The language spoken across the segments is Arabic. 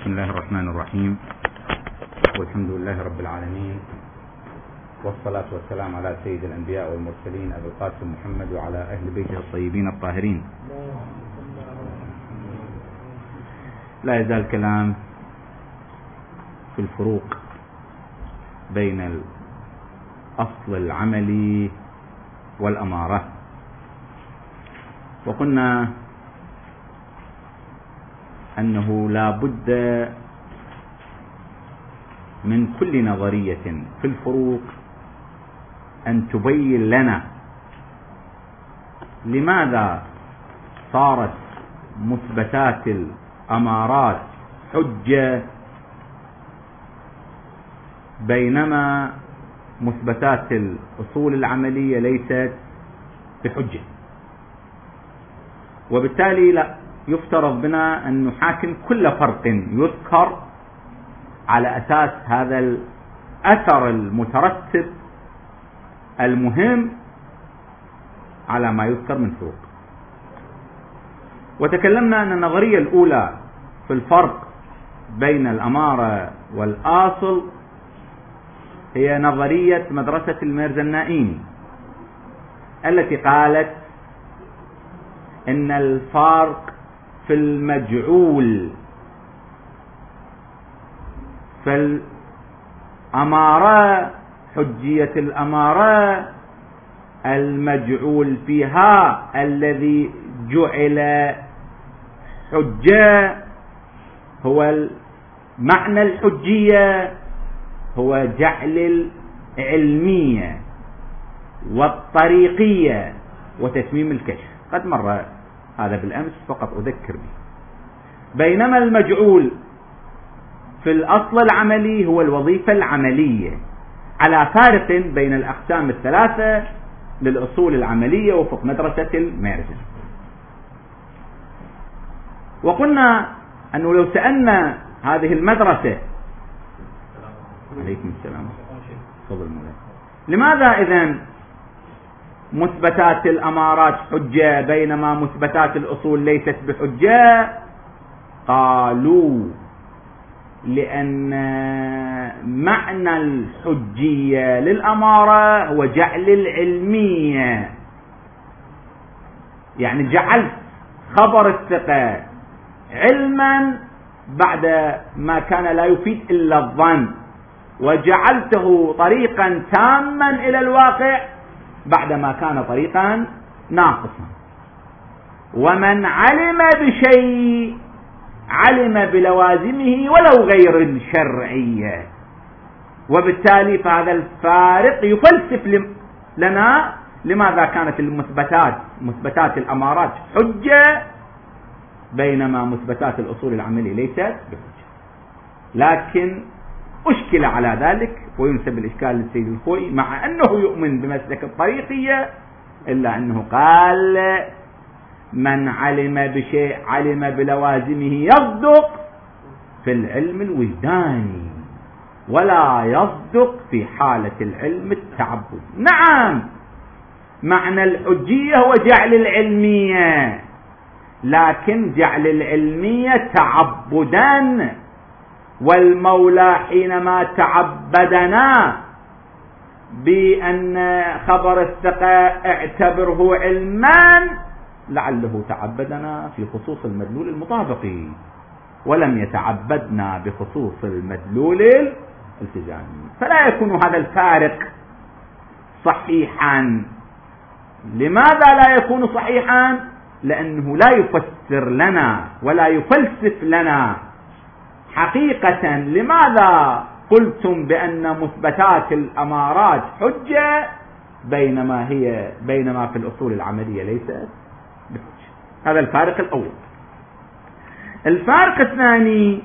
بسم الله الرحمن الرحيم، والحمد لله رب العالمين، والصلاة والسلام على سيد الأنبياء والمرسلين أبي القاسم محمد وعلى أهل بيته الطيبين الطاهرين. لا يزال الكلام في الفروق بين الأصل العملي والأمارة، وقلنا أنه لا بد من كل نظرية في الفروق أن تبين لنا لماذا صارت مثبتات الأمارات حجة بينما مثبتات الأصول العملية ليست بحجة، وبالتالي لا يفترض بنا أن نحاكم كل فرق يذكر على أساس هذا الأثر المترتب المهم على ما يذكر من فروق. وتكلمنا أن النظرية الأولى في الفرق بين الأمارة والآصل هي نظرية مدرسة الميرزا-النائيني التي قالت إن الفرق في المجعول في الأمارة، حجية الأمارة، المجعول فيها الذي جعل حجة هو معنى الحجية هو جعل العلمية والطريقية وتتميم الكشف. قد مر هذا بالأمس فقط أذكر به. بينما المجعول في الأصل العملي هو الوظيفة العملية، على فارق بين الأقسام الثلاثة للأصول العملية وفق مدرسة الميرزا. وقلنا أنه لو سألنا هذه المدرسة عليكم السلام فضل مولاي، لماذا إذن مثبتات الأمارات حجة بينما مثبتات الأصول ليست بحجة؟ قالوا لأن معنى الحجية للأمارة هو جعل العلمية، يعني جعلت خبر الثقة علما بعد ما كان لا يفيد إلا الظن، وجعلته طريقا تاما إلى الواقع بعدما كان طريقا ناقصا. ومن علم بشيء علم بلوازمه ولو غير شرعية، وبالتالي فهذا الفارق يفلسف لنا لماذا كانت مثبتات الأمارات حجة بينما مثبتات الأصول العملية ليست بحجة. لكن أشكل على ذلك وينسب الإشكال للسيد الخوئي مع أنه يؤمن بمسلك الطريقية، إلا أنه قال من علم بشيء علم بلوازمه يصدق في العلم الوجداني ولا يصدق في حالة العلم التعبد. نعم، معنى الحجية هو جعل العلمية، لكن جعل العلمية تعبدا، والمولى حينما تعبدنا بأن خبر الثقة اعتبره علما لعله تعبدنا في خصوص المدلول المطابقي ولم يتعبدنا بخصوص المدلول الالتزامي. فلا يكون هذا الفارق صحيحا. لماذا لا يكون صحيحا؟ لأنه لا يفسر لنا ولا يفلسف لنا حقيقة لماذا قلتم بأن مثبتات الأمارات حجة بينما في الأصول العملية ليست بحجة. هذا الفارق الأول. الفارق الثاني،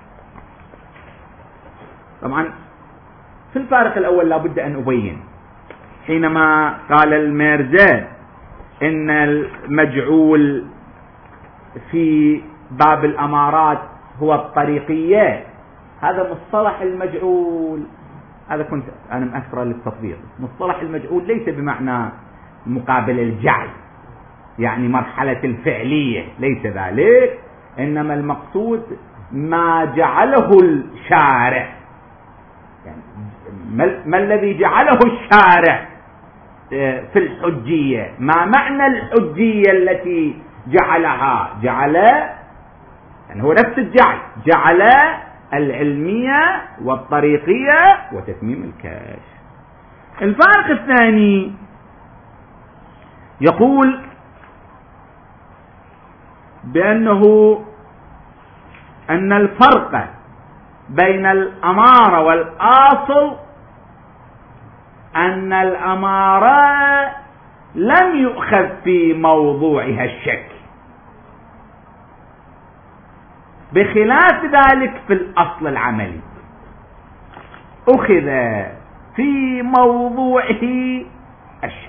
طبعا في الفارق الأول لابد أن أبين، حينما قال الميرزا إن المجعول في باب الأمارات هو الطريقية، هذا مصطلح المجعول، هذا كنت أنا مأثر للتطبيق. مصطلح المجعول ليس بمعنى مقابل الجعل، يعني مرحلة الفعلية، ليس ذلك، إنما المقصود ما جعله الشارع، يعني ما الذي جعله الشارع في الحجية، ما معنى الحجية التي جعلها، يعني هو نفس الجعل، جعل العلمية والطريقية وتتميم الكشف. الفارق الثاني يقول أن الفرق بين الأمارة والأصل أن الأمارة لم يؤخذ في موضوعها الشك، بخلاف ذلك في الأصل العملي أخذ في موضوعه الشك.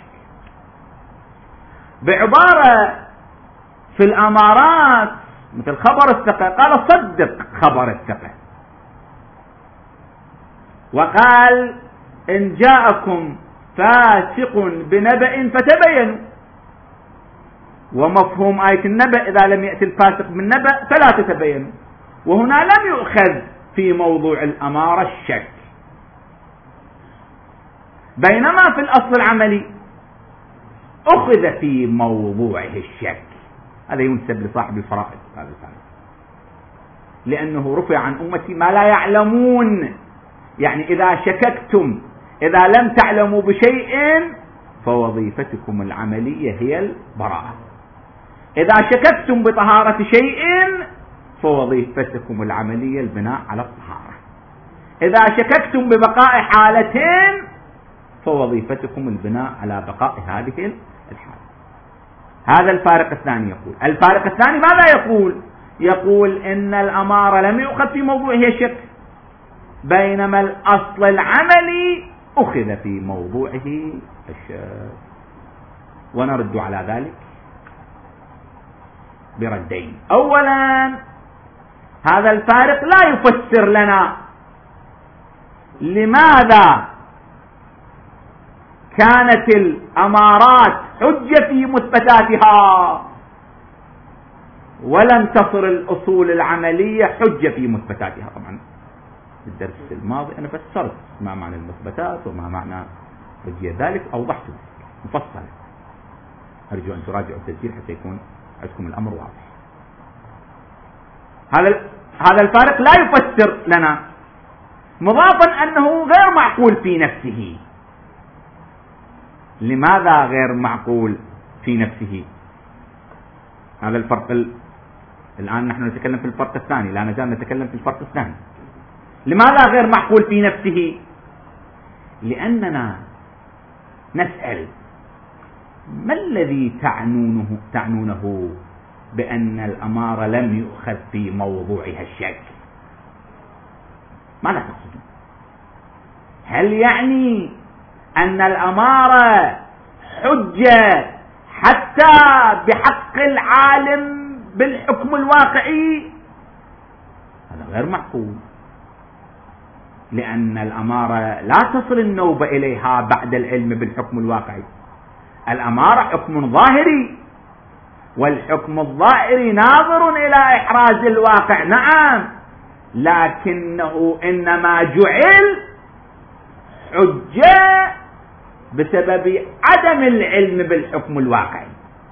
بعبارة في الأمارات مثل خبر الثقة قال صدق خبر الثقة، وقال إن جاءكم فاسق بنبأ فتبينوا، ومفهوم آية النبأ إذا لم يأتي الفاسق بالنبأ فلا تتبينوا، وهنا لم يؤخذ في موضوع الأمارة الشك، بينما في الأصل العملي أخذ في موضوعه الشك. هذا ينسب لصاحب الفرائض هذا الفرق، لأنه رفع عن أمتي ما لا يعلمون. يعني إذا شككتم، إذا لم تعلموا بشيء فوظيفتكم العملية هي البراءة، إذا شككتم بطهارة شيء فوظيفتكم العملية البناء على الطهارة، إذا شككتم ببقاء حالتين فوظيفتكم البناء على بقاء هذه الحالة. هذا الفارق الثاني. يقول الفارق الثاني ماذا يقول إن الأمارة لم يؤخذ في موضوعه الشك، بينما الأصل العملي أخذ في موضوعه الشك. ونرد على ذلك بردين. أولا، هذا الفارق لا يفسر لنا لماذا كانت الأمارات حجة في مثبتاتها ولم تصل الأصول العملية حجة في مثبتاتها. طبعا بالدرس الماضي أنا فسرت ما معنى المثبتات وما معنى حجية ذلك، أوضحت مفصلا، أرجو أن تراجعوا التسجيل حتى يكون عندكم الأمر واضح. هذا الفارق لا يفسر لنا، مضافا أنه غير معقول في نفسه. لماذا غير معقول في نفسه؟ هذا الفرق الآن نحن نتكلم في الفرق الثاني، لا نزال نتكلم في الفرق الثاني. لماذا غير معقول في نفسه؟ لأننا نسأل ما الذي تعنونه بأن الأمارة لم يؤخذ في موضوعها الشك؟ ماذا تقصدون؟ هل يعني أن الأمارة حجة حتى بحق العالم بالحكم الواقعي؟ هذا غير معقول، لأن الأمارة لا تصل النوبة إليها بعد العلم بالحكم الواقعي. الأمارة حكم ظاهري، والحكم الظاهري ناظر إلى إحراز الواقع، نعم، لكنه إنما جعل حجة بسبب عدم العلم بالحكم الواقعي.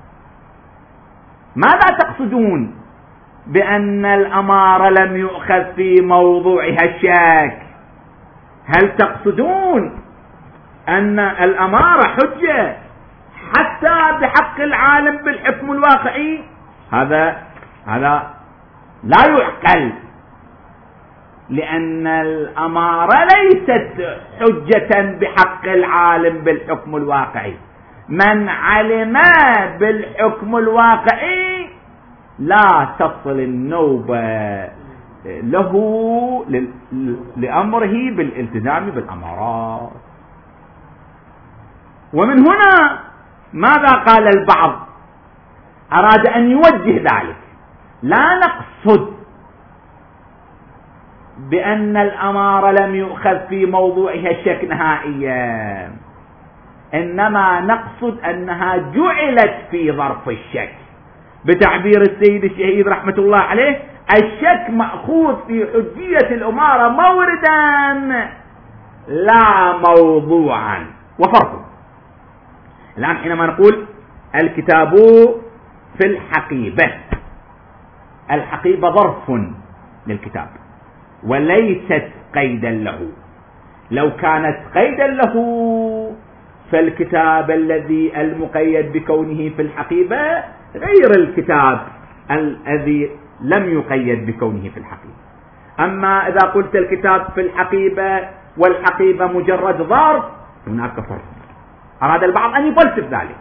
ماذا تقصدون بأن الأمارة لم يؤخذ في موضوعها الشك؟ هل تقصدون أن الأمارة حجة حتى بحق العالم بالحكم الواقعي؟ هذا لا يعقل، لأن الأمارة ليست حجة بحق العالم بالحكم الواقعي. من علم بالحكم الواقعي لا تصل النوبة له لأمره بالالتزام بالأمارات. ومن هنا ماذا قال البعض؟ أراد أن يوجه ذلك، لا نقصد بأن الأمارة لم يؤخذ في موضوعها الشك نهائيا، إنما نقصد أنها جعلت في ظرف الشك، بتعبير السيد الشهيد رحمة الله عليه، الشك مأخوذ في حجية الأمارة موردا لا موضوعا. وفرق الآن حينما نقول الكتاب في الحقيبة، الحقيبة ظرف للكتاب وليست قيدا له. لو كانت قيدا له فالكتاب الذي المقيد بكونه في الحقيبة غير الكتاب الذي لم يقيد بكونه في الحقيبة. أما إذا قلت الكتاب في الحقيبة والحقيبة مجرد ظرف هناك فرق. أراد البعض أن يفلسف ذلك.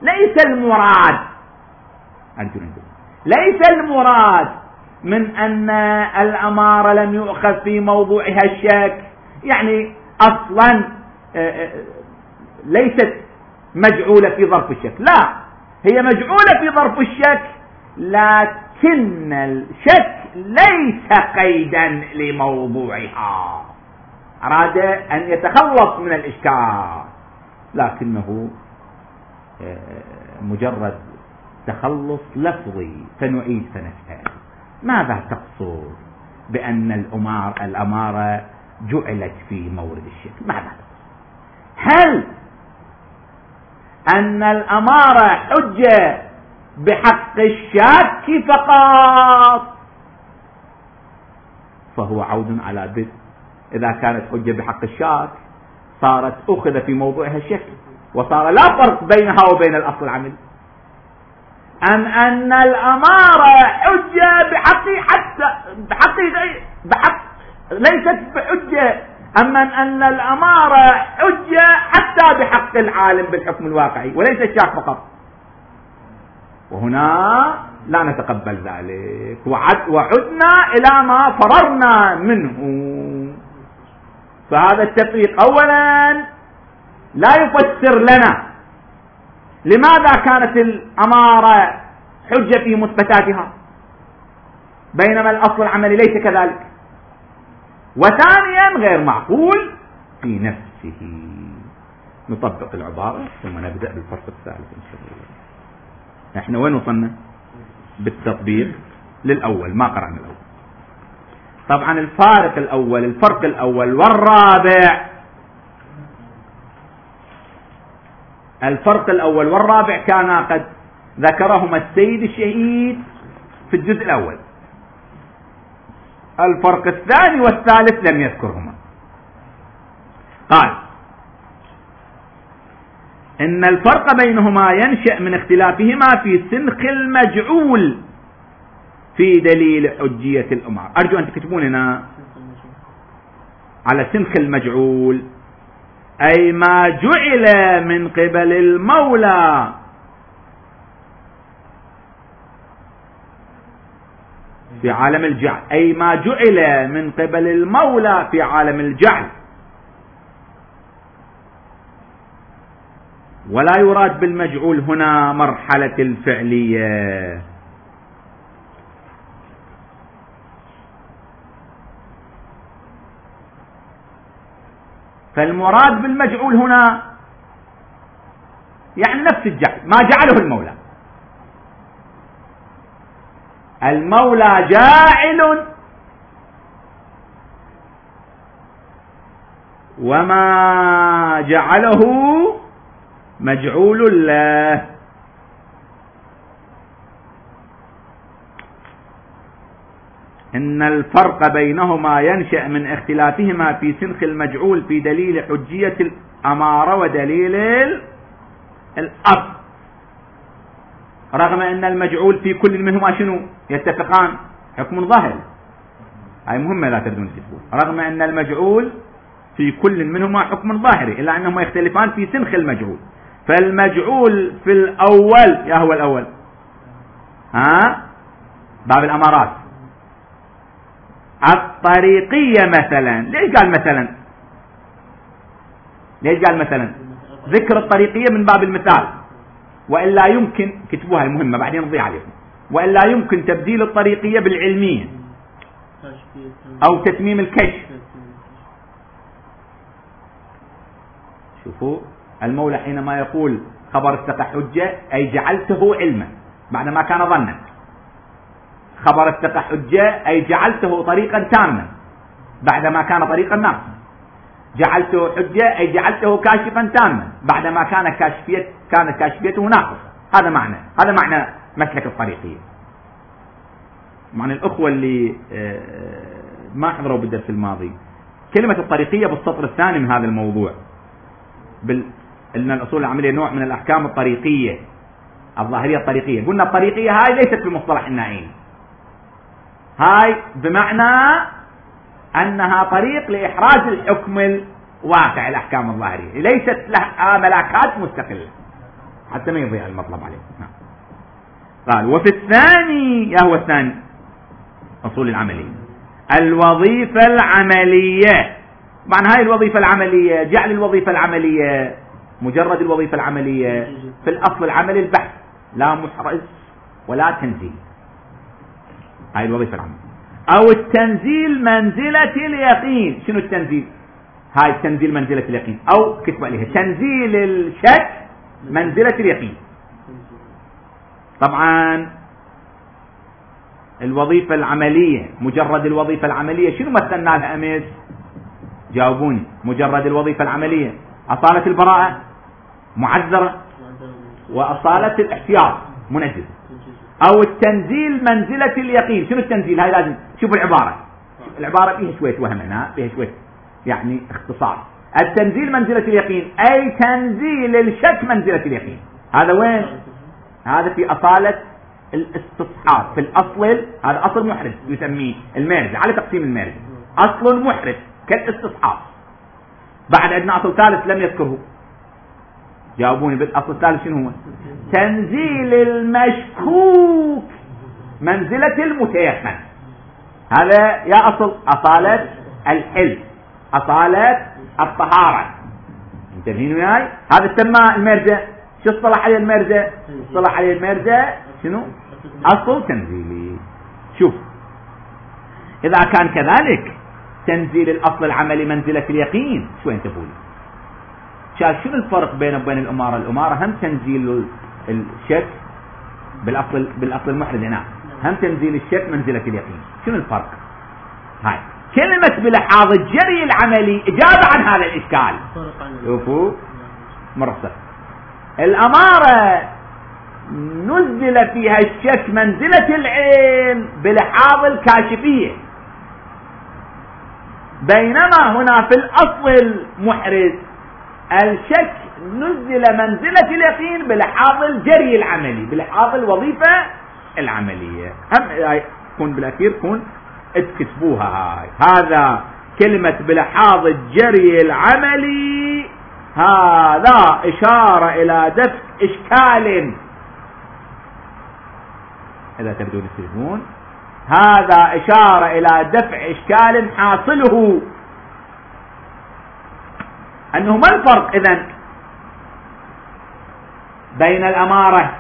ليس المراد من أن الأمارة لم يؤخذ في موضوعها الشك، يعني أصلا ليست مجعولة في ظرف الشك، لا، هي مجعولة في ظرف الشك، لكن الشك ليس قيدا لموضوعها. أراد أن يتخلص من الإشكال، لكنه مجرد تخلص لفظي. فنعيد فنسأل: ماذا تقصد بأن الأمارة جعلت في مورد الشك؟ ماذا تقصد؟ هل أن الأمارة حجة بحق الشاك فقط؟ فهو عود على بدء. إذا كانت حجة بحق الشاك صارت أخذ في موضوعها الشك، وصار لا فرق بينها وبين الأصل العملي. أن الأمارة حجة بحق ليست بحجة، أما أن الأمارة حجة حتى بحق العالم بالحكم الواقعي وليس الشاك فقط. وهنا لا نتقبل ذلك، وعدنا إلى ما فررنا منه. فهذا التفريق أولا لا يفسر لنا لماذا كانت الأمارة حجة في مثبتاتها بينما الأصل العملي ليس كذلك، وثانيا غير معقول في نفسه. نطبق العبارة ثم نبدأ بالفرق الثالث إن شاء الله. نحن وين وصلنا بالتطبيق للأول؟ ما قرأنا الأول. طبعا الفرق الأول والرابع، الفرق الأول والرابع كان قد ذكرهما السيد الشهيد في الجزء الأول. الفرق الثاني والثالث لم يذكرهما. قال: إن الفرق بينهما ينشأ من اختلافهما في سنخ المجعول في دليل حجية الأمارة. أرجو أن تكتبون هنا على سنخ المجعول، أي ما جعل من قبل المولى في عالم الجعل، أي ما جعل من قبل المولى في عالم الجعل، ولا يراد بالمجعول هنا مرحلة الفعلية. فالمراد بالمجعول هنا يعني نفس الجعل، ما جعله المولى. المولى جاعل وما جعله مجعول له. إن الفرق بينهما ينشأ من اختلافهما في سنخ المجعول في دليل حجية الأمارة ودليل الأصل، رغم أن المجعول في كل منهما شنو؟ يتفقان حكم ظاهر. هاي مهمة لا تردون تكتبون. رغم أن المجعول في كل منهما حكم ظاهري، إلا أنهما يختلفان في سنخ المجعول. فالمجعول في الأول، يا هو الأول، باب الأمارات الطريقية مثلا. ليش قال مثلا ذكر الطريقية من باب المثال، وإلا يمكن كتبوها المهمة بعدين نضيع عليكم، وإلا يمكن تبديل الطريقية بالعلمية أو تتميم الكشف. شوفوا المولى حينما يقول خبر الثقة حجة أي جعلته علما بعدما كان ظنا. خبر الثقة حجة أي جعلته طريقا تاما بعدما كان طريقا ناقصا. جعلته حجة أي جعلته كاشفا تاما بعدما كانت كاشفيته ناقصة. هذا معنى مسلك الطريقية. معنى الأخوة اللي ما حضروا بالدرس الماضي، كلمة الطريقية بالسطر الثاني من هذا الموضوع، إن الأصول العملية نوع من الأحكام الطريقية الظاهرية الطريقية. قلنا الطريقية هاي ليست في مصطلح النائين، هاي بمعنى أنها طريق لإحراز الحكم الواقع الأحكام الظاهرية، ليست لها ملاكات مستقلة حتى ما يضيع المطلب عليه. قال وفي الثاني، هو الثاني أصول العملية، الوظيفة العملية. معنى هاي الوظيفة العملية، جعل الوظيفة العملية مجرد الوظيفة العملية في الأصل العملي البحث، لا محرز ولا تنزيل. هاي الوظيفة العملية. أو التنزيل منزلة اليقين. شنو التنزيل؟ هاي التنزيل منزلة اليقين، أو كتب عليها تنزيل الشك منزلة اليقين. طبعا الوظيفة العملية، مجرد الوظيفة العملية شنو مثلنا لها أمس؟ جاوبوني. مجرد الوظيفة العملية أصالة البراءة معذرة، وأصالة الاحتياط منجز. أو التنزيل منزلة اليقين. شنو التنزيل؟ هاي لازم شوفوا العبارة فيها شوية وهم هنا، فيها شوية يعني اختصار. التنزيل منزلة اليقين أي تنزيل الشك منزلة اليقين. هذا وين؟ هذا في أصالة الاستصحاب في الأصل. هذا أصل محرز يسميه المرجع على تقسيم المرجع، أصل محرز كالاستصحاب. بعد عندنا أصل ثالث لم يذكره. جاوبوني بالأصل الثالث شنو هو؟ تنزيل المشكوك منزلة المتيقن. هذا يا أصل أصالة الحل، أصالة الطهارة. انتبهين وياي؟ هذا سمى المرجع. شو اصطلح عليه المرجع؟ اصطلح عليه المرجع شنو؟ أصل تنزيلي. شوف إذا كان كذلك تنزيل الأصل العملي منزلة اليقين، شو انتبهوا لي؟ شنو الفرق بينه وبين الأمارة؟ الأمارة هم تنزيل الشك بالأصل المحرز هنا، هم تنزيل الشك منزلة اليقين. شنو الفرق؟ هاي كلمة بلحاظ الجري العملي إجابة عن هذا الإشكال. شوفوا مرصد الأمارة نزل فيها الشك منزلة العلم بلحاظ الكاشفية، بينما هنا في الأصل المحرز الشك نزل منزلة اليقين بلحاظ الجري العملي، بلحاظ الوظيفة العملية. هم كون بالأخير كون اتكتبوها هاي. هذا كلمة بلحاظ الجري العملي، هذا إشارة إلى دفع إشكال. إذا تبدون التلفون، هذا إشارة إلى دفع إشكال حاصله أنه ما الفرق إذن بين الأمارة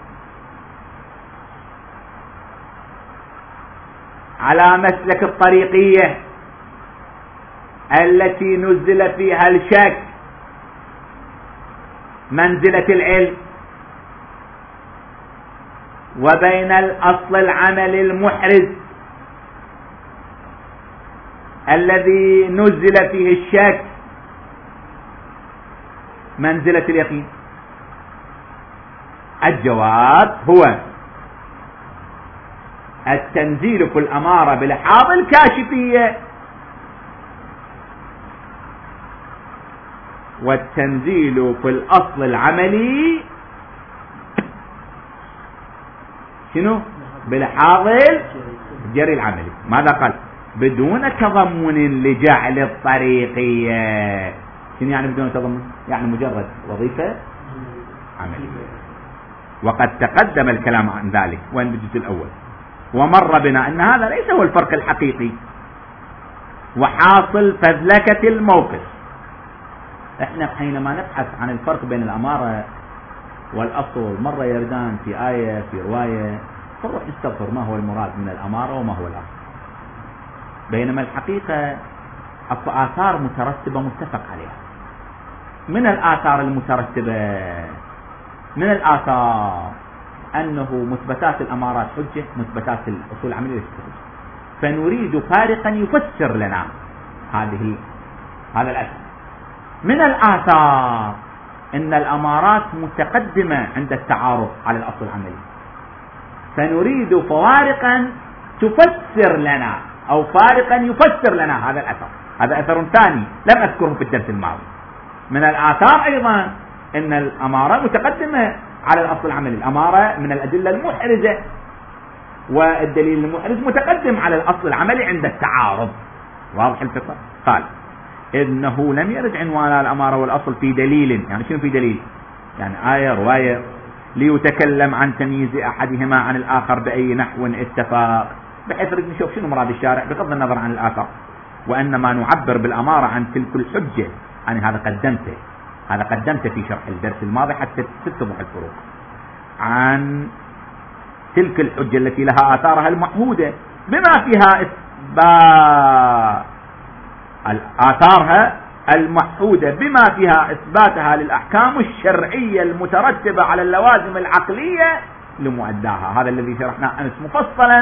على مسلك الطريقية التي نزل فيها الشك منزلة العلم، وبين الأصل العملي المحرز الذي نزل فيه الشك منزلة اليقين؟ الجواب هو التنزيل في الأمارة بلحاظ الكاشفية، والتنزيل في الأصل العملي شنو؟ بلحاظ الجري العملي. ماذا قال؟ بدون تضمن لجعل الطريقية. شنو يعني بدون تضمن؟ يعني مجرد وظيفة عملية. وقد تقدم الكلام عن ذلك وين بالجزء الأول، ومر بنا أن هذا ليس هو الفرق الحقيقي وحاصل فذلكة الموقف. احنا حينما نبحث عن الفرق بين الأمارة والأصل مرة يردان في آية في رواية، فنروح نستغفر ما هو المراد من الأمارة وما هو الأصل، بينما الحقيقة الآثار مترتبة متفق عليها. من الآثار المترتبة، من الآثار أنه مثبتات الأمارات حجة، مثبتات الأصول العملية ليست حجة، فنريد فارقا يفسر لنا هذا الأثر. من الآثار أن الأمارات متقدمة عند التعارض على الأصل العملي، فنريد فوارقا تفسر لنا أو فارقا يفسر لنا هذا الأثر. هذا أثر ثاني لم أذكره في الدرس الماضي. من الآثار أيضا أن الأمارة متقدمة على الأصل العملي، الأمارة من الأدلة المحرزة، والدليل المحرز متقدم على الأصل العملي عند التعارض. واضح الفكرة؟ قال إنه لم يرد عنوان الأمارة والأصل في دليل. يعني شنو في دليل؟ يعني آية رواية ليتكلم عن تمييز أحدهما عن الآخر بأي نحو اتفاق، بحيث نشوف شنو مراد الشارع بغض النظر عن الآثار. وإنما نعبر بالأمارة عن تلك الحجة. يعني هذا قدمته في شرح الدرس الماضي حتى تتضح الفروق عن تلك الحجة التي لها آثارها المعهودة بما فيها إثبات آثارها المعهودة بما فيها إثباتها للأحكام الشرعية المترتبة على اللوازم العقلية لمؤداها. هذا الذي شرحناه أمس مفصلا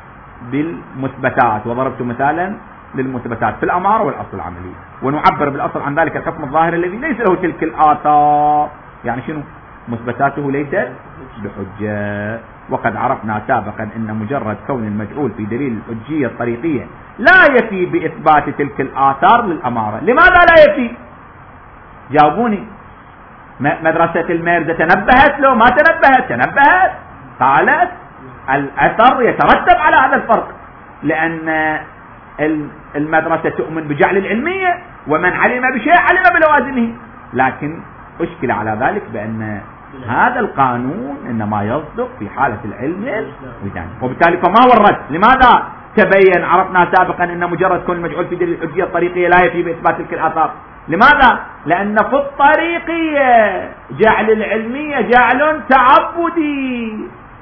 بالمثبتات، وضربت مثالا للمثبتات في الأمارة والأصل العملي. ونعبر بالأصل عن ذلك الحكم الظاهر الذي ليس له تلك الآثار. يعني شنو؟ مثبتاته ليست بحجة. وقد عرفنا سابقا أن مجرد كون المجعول في دليل الحجية الطريقية لا يفي بإثبات تلك الآثار للأمارة. لماذا لا يفي؟ جاوبوني. مدرسة الميرزا تنبهت له؟ ما تنبهت؟ تنبهت، قالت الأثر يترتب على هذا الفرق، لأن المدرسة تؤمن بجعل العلمية، ومن علم بشيء علم بلوازمه. لكن أشكل على ذلك بأن هذا القانون إنما يصدق في حالة العلم الوجداني، وبالتالي فما هو الرد؟ لماذا تبين؟ عرفنا سابقا أن مجرد كون المجعول في دليل الحجية الطريقية لا يفي بإثبات تلك الآثار. لماذا؟ لأن في الطريقية جعل العلمية جعل تعبدي،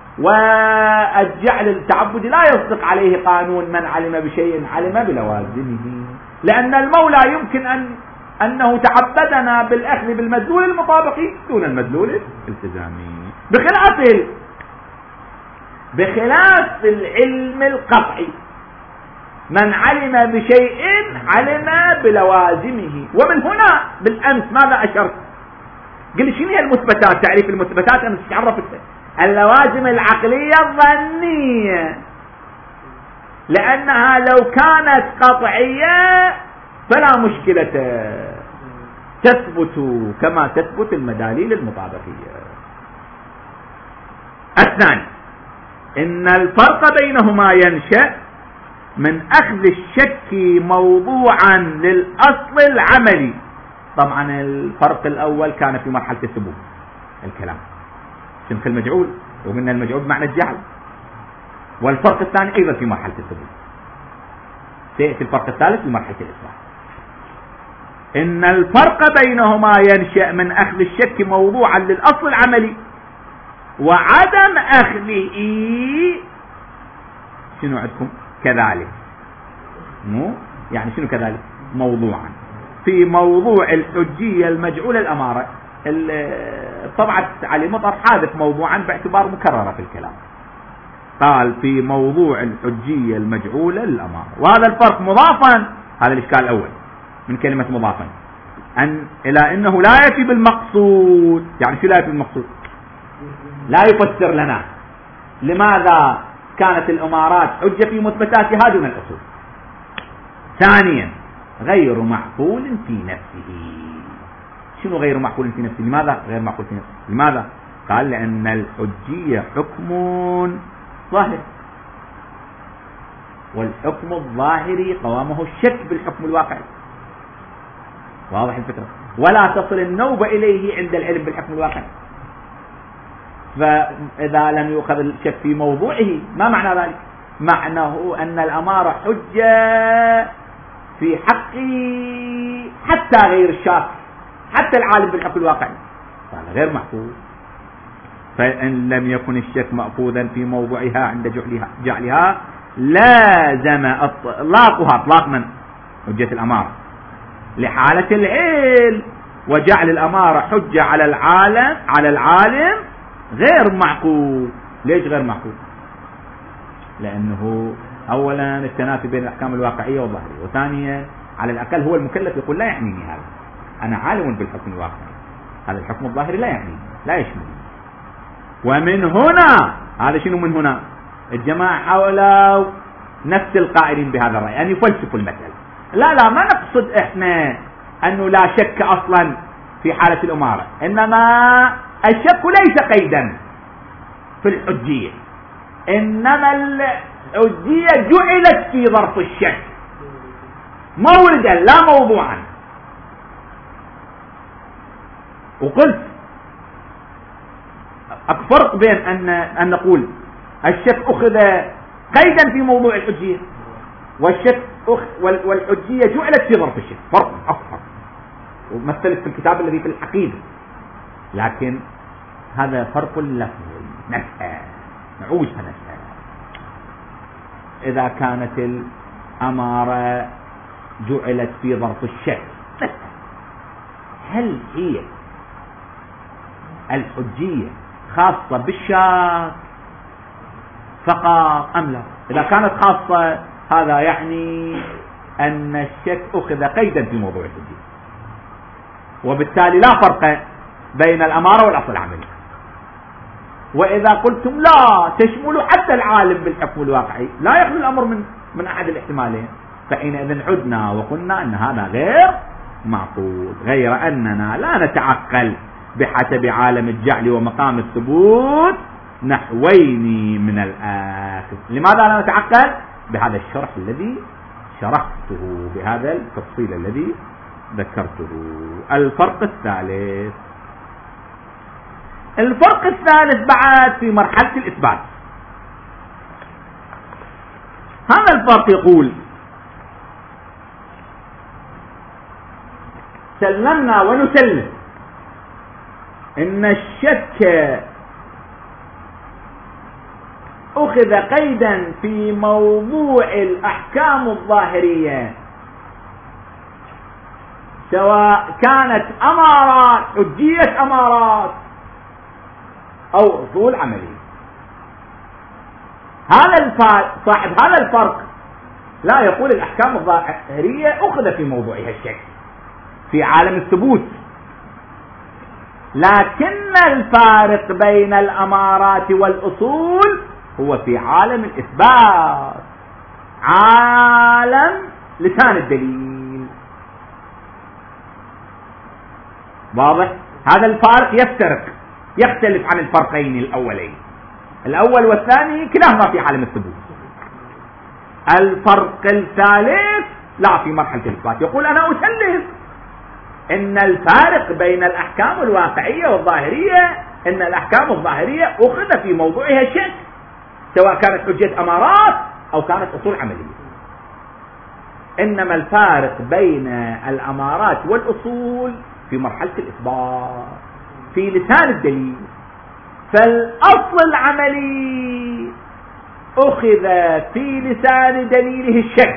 والجعل التعبدي لا يصدق عليه قانون من علم بشيء علم بلوازمه، لأن المولى يمكن أنه تعبدنا بالأخذ بالمدلول المطابقي دون المدلول الالتزامي، بخلاف العلم القطعي. من علم بشيء علم بلوازمه. ومن هنا بالأمس ماذا أشرت؟ قل شنو هي المثبتات؟ تعريف المثبتات أنا تعرفت اللوازم العقلية الظنية، لأنها لو كانت قطعية فلا مشكلة، تثبت كما تثبت المداليل المطابقية. الثاني إن الفرق بينهما ينشأ من أخذ الشك موضوعا للأصل العملي. طبعا الفرق الأول كان في مرحلة الثبوت الكلام شنخ المجعول، ومن المجعول بمعنى الجعل، والفرق الثاني أيضا في مرحلة الثبوت. سيأتي الفرق الثالث في مرحلة الإثبات. إن الفرق بينهما ينشأ من أخذ الشك موضوعا للأصل العملي وعدم أخذه شنو عندكم كذلك، مو يعني شنو كذلك موضوعا في موضوع الحجية المجعولة الأمارة. طبعا علي مطر حادث موضوعا باعتبار مكررة في الكلام، قال في موضوع الحجية المجعولة الأمارة، وهذا الفرق مضافا، هذا الإشكال الأول من كلمة مضافا، إلى أنه لا يأتي بالمقصود. يعني شو لا يأتي بالمقصود؟ لا يفسر لنا لماذا كانت الأمارات حجة في مثبتاتها دون الأصول. ثانيا غير معقول في نفسه. شنو غير معقول في نفسه؟ لماذا غير معقول في نفسه؟ لماذا؟ قال لأن الحجية حكم ظاهر، والحكم الظاهري قوامه الشك بالحكم الواقعي. واضح الفكرة؟ ولا تصل النوبة إليه عند العلم بالحكم الواقعي. فإذا لم يؤخذ الشك في موضوعه ما معنى ذلك؟ معناه أن الأمارة حجة في حق حتى غير الشاك، حتى العالم بالحكم الواقعي، قال غير محفوظ. فإن لم يكن الشك مأخوذا في موضوعها عند جعلها لازم إطلاقها إطلاق من حجة الأمارة لحالة العلم، وجعل الأمارة حجة على العالم غير معقول. ليش غير معقول؟ لأنه أولا التنافي بين الأحكام الواقعية والظاهرية، وثانيا على الأقل هو المكلف يقول لا يعنيني هذا، أنا عالم بالحكم الواقعي، هذا الحكم الظاهري لا يعنيني لا يشملني. ومن هنا هذا شنو من هنا؟ الجماعة حاولوا نفس القائلين بهذا الرأي أن يفلسفوا المسألة. لا ما نقصد إحنا أنه لا شك أصلا في حالة الأمارة، إنما الشك ليس قيدا في الحجية، إنما الحجية جعلت في ظرف الشك موردا لا موضوعا. وقلت فرق بين أن نقول الشك أخذ قيدا في موضوع الحجية والحجية جعلت في ظرف الشك، فرق أكثر ومثلت في الكتاب الذي في العقيدة، لكن هذا فرق لفظي نفسه نعوزها نفسها. إذا كانت الأمارة جعلت في ظرف الشك هل هي الحجية خاصة بالشك فقط أم لا؟ إذا كانت خاصة هذا يعني أن الشك أخذ قيدا في موضوع الحجية، وبالتالي لا فرق بين الأمارة والأصل العملي. وإذا قلتم لا تشمل حتى العالم بالحكم الواقعي لا يخلو الأمر من أحد الاحتمالين، فحينئذ عدنا وقلنا أن هذا غير معقول، غير أننا لا نتعقل بحسب عالم الجعل ومقام الثبوت نحوين من الآخر. لماذا لا نتعقل؟ بهذا الشرح الذي شرحته، بهذا التفصيل الذي ذكرته. الفرق الثالث بعد في مرحلة الإثبات. هذا الفرق يقول سلمنا ونسلم إن الشك أخذ قيدا في موضوع الأحكام الظاهرية، سواء كانت أمارات حجية أمارات أو أصول عملية. هذا صاحب هذا الفرق لا يقول الأحكام الظاهرية أخذ في موضوعها الشك في عالم الثبوت، لكن الفارق بين الأمارات والأصول هو في عالم الإثبات، عالم لسان الدليل. واضح؟ هذا الفارق يختلف عن الفرقين الأولين، الأول والثاني كلاهما في عالم الثبوت. الفرق الثالث لا في مرحلة الإثبات، يقول أنا أسلم إن الفارق بين الأحكام الواقعية والظاهرية إن الأحكام الظاهرية أخذ في موضوعها شك، سواء كانت حجة أمارات أو كانت أصول عملية، إنما الفارق بين الأمارات والأصول في مرحلة الإثبات في لسان الدليل. فالأصل العملي أخذ في لسان دليله الشك،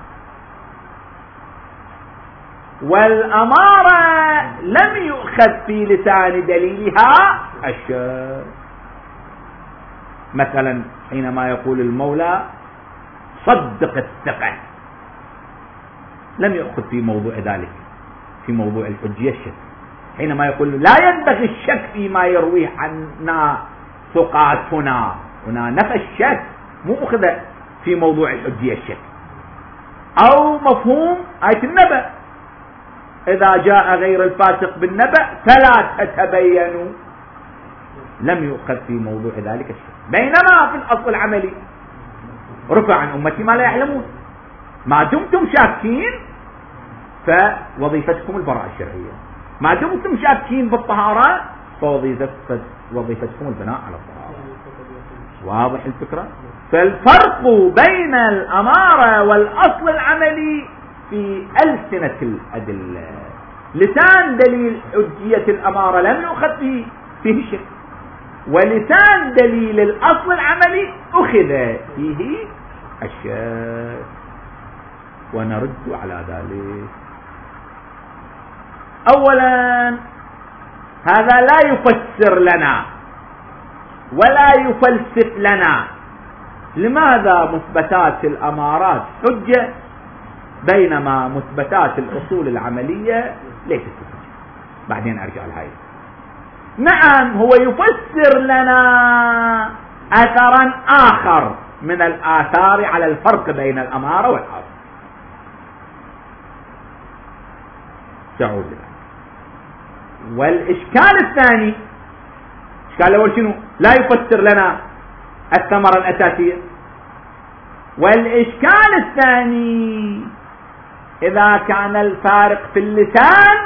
والأمارة لم يؤخذ في لسان دليلها الشك. مثلا حينما يقول المولى صدق الثقة لم يأخذ في موضوع ذلك في موضوع الحجية الشك. حينما يقول لا ينبغي الشك فيما يرويه عنا ثقات هنا نفى الشك، مو أخذ في موضوع الحجية الشك. أو مفهوم آية النبأ إذا جاء غير الفاسق بالنبأ فلا تتبينوا، لم يؤخذ في موضوع ذلك الشيء. بينما في الأصل العملي رفع عن أمتي ما لا يعلمون، ما دمتم شاكين فوظيفتكم البراءة الشرعية، ما دمتم شاكين بالطهارة فوظيفتكم البناء على الطهارة. واضح الفكرة؟ فالفرق بين الأمارة والأصل العملي في ألسنة الأدلة. لسان دليل حجية الأمارة لم يؤخذ فيه شك، ولسان دليل الأصل العملي أخذ فيه الشك، ونرد على ذلك. أولا هذا لا يفسر لنا ولا يفلسف لنا لماذا مثبتات الأمارات حجة بينما مثبتات الأصول العملية ليست حجة. بعدين أرجع لهاي. نعم هو يفسر لنا أثرا آخر من الآثار على الفرق بين الأمارة والأصل. تعود لنا. والإشكال الثاني، الإشكال الأول شنو؟ لا يفسر لنا الثمرة الأساسية. والإشكال الثاني إذا كان الفارق في اللسان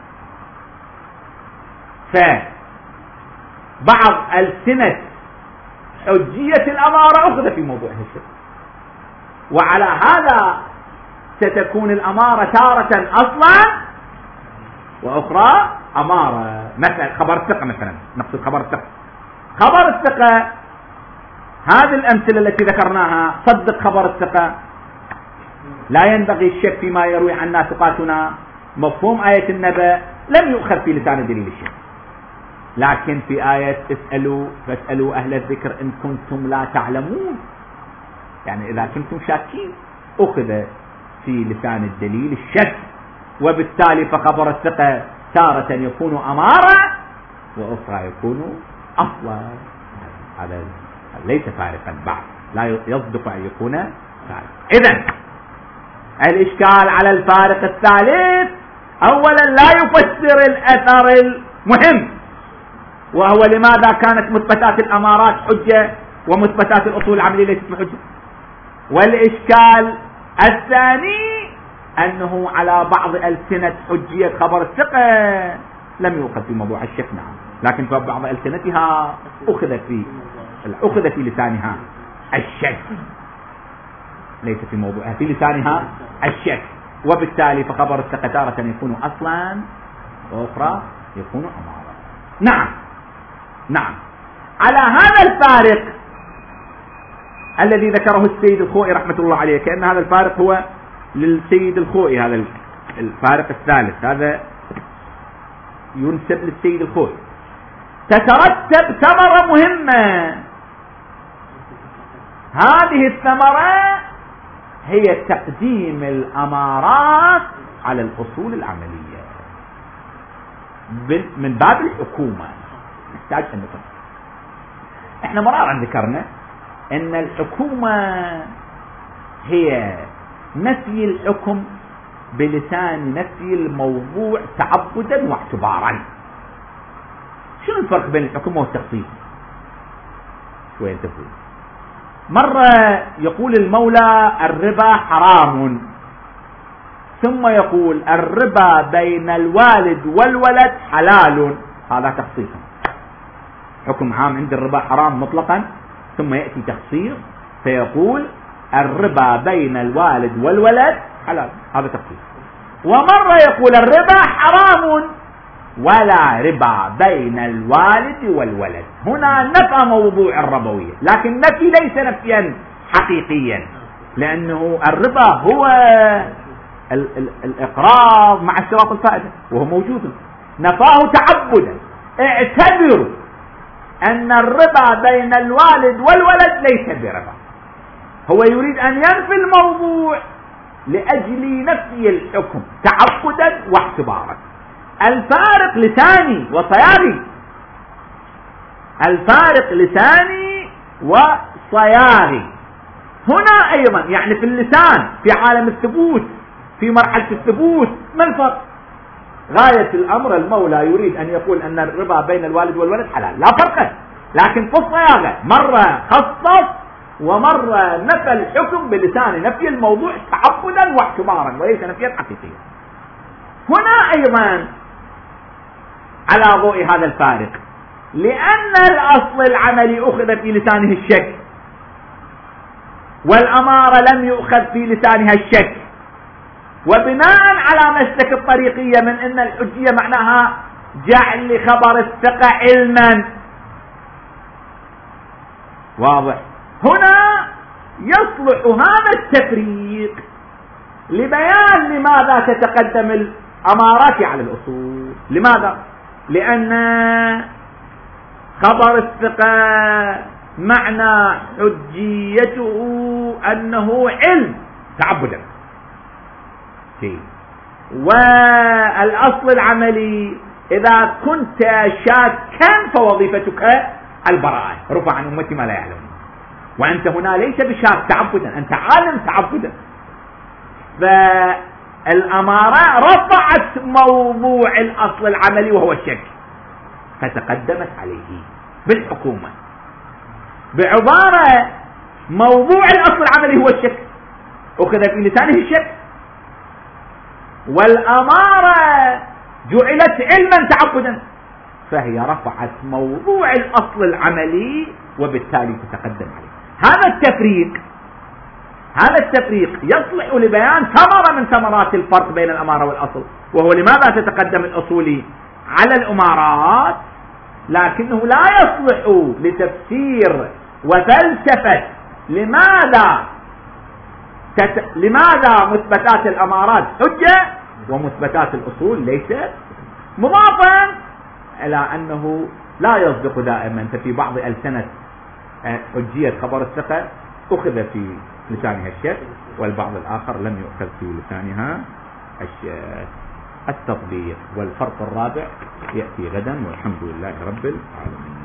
فبعض ألسنة حجية الأمارة أخذ في موضوع الشرك، وعلى هذا ستكون الأمارة تارة أصلا وأخرى أمارة. مثلا خبر الثقة، مثلا نقصد خبر الثقة. خبر الثقة هذه الأمثلة التي ذكرناها، صدق خبر الثقة، لا ينبغي الشك فيما يروي عنا ثقاتنا، مفهوم آية النبأ لم يؤخذ في لسان دليل الشك، لكن في آية فاسألوا أهل الذكر إن كنتم لا تعلمون، يعني إذا كنتم شاكين أخذ في لسان الدليل الشك، وبالتالي فخبر الثقة تارة يكون أمارة وأخرى يكون أصلا. هذا ليس فارقا بعد، لا يصدق أن يكون فارقا. إذن الإشكال على الفارق الثالث، أولا لا يفسر الأثر المهم، وهو لماذا كانت مثبتات الأمارات حجة ومثبتات الأصول العملية ليست بحجة. والإشكال الثاني أنه على بعض ألسنة حجية خبر الثقة لم يؤخذ في موضوع الشك، نعم، لكن في بعض ألسنتها أخذ في لسانها الشك، ليس في موضوعها، في لسانها الشك، وبالتالي فخبر الثقة تارة يكون أصلا وأخرى يكون أمارة. نعم على هذا الفارق الذي ذكره السيد الخوئي رحمة الله عليه، كأن هذا الفارق هو للسيد الخوئي، هذا الفارق الثالث هذا ينسب للسيد الخوئي، تترتب ثمرة مهمة. هذه الثمرة هي تقديم الأمارات على الأصول العملية من باب الحكومة. نحتاج أن نفهم، احنا مرارا ذكرنا أن الحكومة هي نفي الحكم بلسان نفي الموضوع تعبدا واعتبارا. شنو الفرق بين الحكومة والتخصيص؟ شوية تفهم. مرة يقول المولى الربا حرام، ثم يقول الربا بين الوالد والولد حلال، هذا تخصيص، حكم عام عند الربا حرام مطلقا، ثم يأتي تخصيص فيقول الربا بين الوالد والولد حلال، هذا تخصيص. ومرة يقول الربا حرام ولا ربا بين الوالد والولد، هنا نفى موضوع الربوية، لكن نفي ليس نفيا حقيقيا، لأنه الربا هو الإقراض مع اشتراط الفائدة وهو موجود، نفاه تعبدا. اعتبروا أن الربا بين الوالد والولد ليس بربا، هو يريد أن ينفي الموضوع لأجل نفي الحكم تعبدا واعتبارا. الفارق لساني وصياغي، الفارق لساني وصياغي هنا أيضا، يعني في اللسان في عالم الثبوت في مرحلة الثبوت ما الفرق؟ غاية الأمر المولى يريد أن يقول أن الربا بين الوالد والولد حلال، لا فرق، لكن في الصياغة مرة خصص ومرة نفى الحكم بلسان نفي الموضوع تعبدا واعتبارا وليس نفيا حقيقيا. هنا أيضا على ضوء هذا الفارق، لأن الأصل العملي أخذ في لسانه الشك والأمارة لم يؤخذ في لسانها الشك، وبناء على مسلك الطريقية من أن الحجية معناها جعل لخبر الثقة علما واضح، هنا يصلح هذا التفريق لبيان لماذا تتقدم الأمارات على الأصول. لماذا؟ لأن خبر الثقة معنى حجيته أنه علم تعبدا، والأصل العملي إذا كنت شاكا فوظيفتك البراءة، رفع عن أمتي ما لا يعلم، وأنت هنا ليس بشاك تعبدا، أنت عالم تعبدا. فالأمارة رفعت موضوع الأصل العملي وهو الشك، فتقدمت عليه بالحكومة. بعبارة موضوع الأصل العملي هو الشك، أخذ في لسانه الشك، والأمارة جعلت علما تعبدا، فهي رفعت موضوع الأصل العملي وبالتالي تتقدم عليه. هذا التفريق يصلح لبيان ثمرة من ثمرات الفرق بين الأمارة والأصل، وهو لماذا تتقدم الأصولي على الأمارات، لكنه لا يصلح لتفسير وفلسفة لماذا مثبتات الأمارات حجة ومثبتات الأصول ليست، مضافا إلى أنه لا يصدق دائما. ففي بعض ألسنة حجية خبر الثقة أخذ في لسانها الشك، والبعض الآخر لم يؤخذ في لسانها الشك. التطبيق والفرق الرابع يأتي غدا، والحمد لله رب العالمين.